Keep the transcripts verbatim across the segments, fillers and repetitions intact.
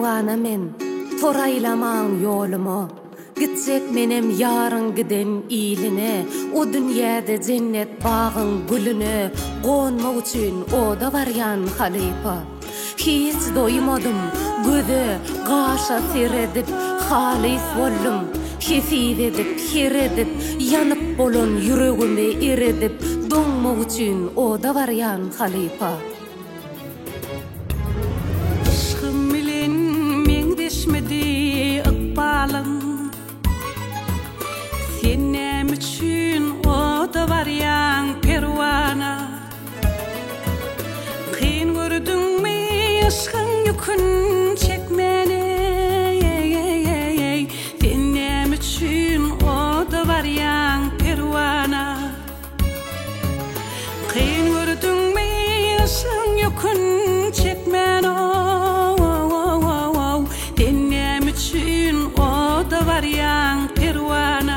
perwana men toraylaman yolumu gitsek menem yarın giden iline o dünyada cennet bağın gülüne gonmak üçün oda varyan halipa hiç doymadım göze gaşa seredip halis boldum hifif edip hiredip yanıp bolon yüreğime iredip donmak üçün oda varyan halipa aşkım bilen mengdeşmedi ıkbalın senem üçün oda varyan perwana kıyın gördün mi aşkın yükün çekmeni senem üçün oda varyan perwana kıyın gördün mi aşkın yükün çekmeni senem üçün oda varyan perwana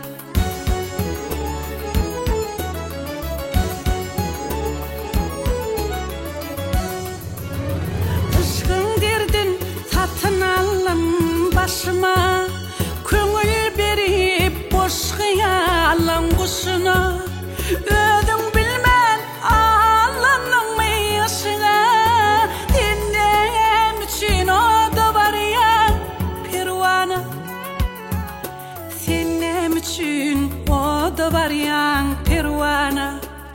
başıma köngül berip boş hayalın kuşuna ödün bilmen Allah'ın meyasına dinlem için o da var ya pervana dinlem için o da var ya pervana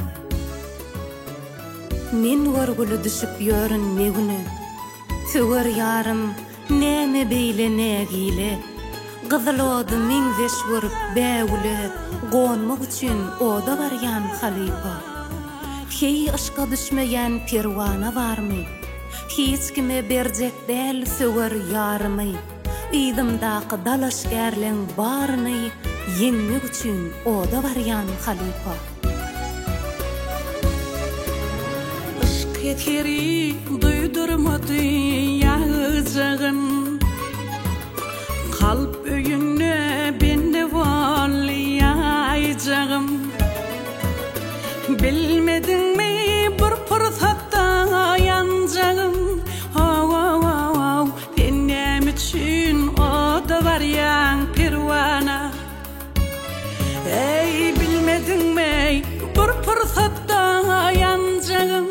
men görgülü düşüp yörünmegini söwer yarım neme beyle negile gızılodu mingzeş vurup bäwle gonmak üçün oda varyan halipa hey aşka düşmeyen perwana varmy hiç kime berjek del söwer yarmy ýdymdaky dalaşgärliň baryny ýengmek üçün oda varyan halipa aşk yeteri duydurmady ýağjagyn kalp öýüne bende bolýajagym bilmedinmi bir pursatda ýanjagym senem üçün oda varyan perwana ey bilmedinmi bir pursatda ýanjagym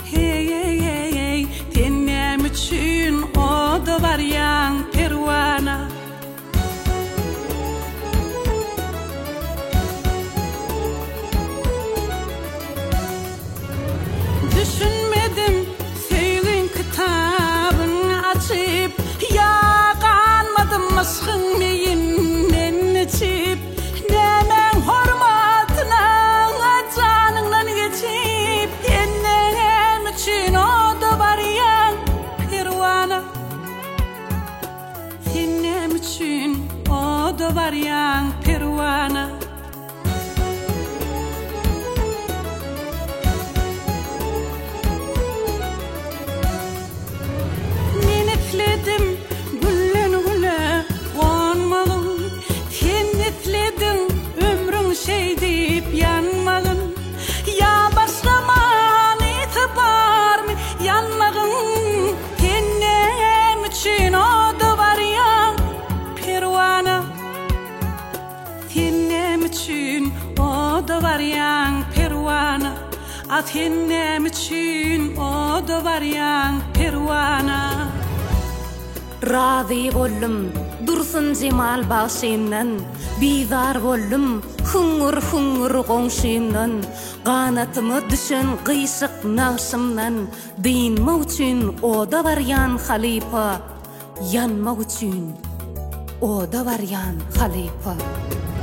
senem üçün oda varyan perwana düşünmedim söýgün kitabyny açyp ýaganmadım aşkın meýinden içip nemen hormatyna janyňdan geçip senem üçün oda varyan perwana senem üçün oda varyan perwana Etledim güllen güle gonmalım sen etledin ömrün şey deyip yanmagın ya başlaman itibar mı yanmagın senem üçün oda varyan perwana senem üçün oda varyan perwana a senem üçün oda varyan perwana Razi boldum dursun cemal başymdan bizar boldum hungur hungur goňşymdan ganatymy düşen gyşyk naşymdan diýinmek üçün oda varyan halipa yanmak üçün oda varyan halipa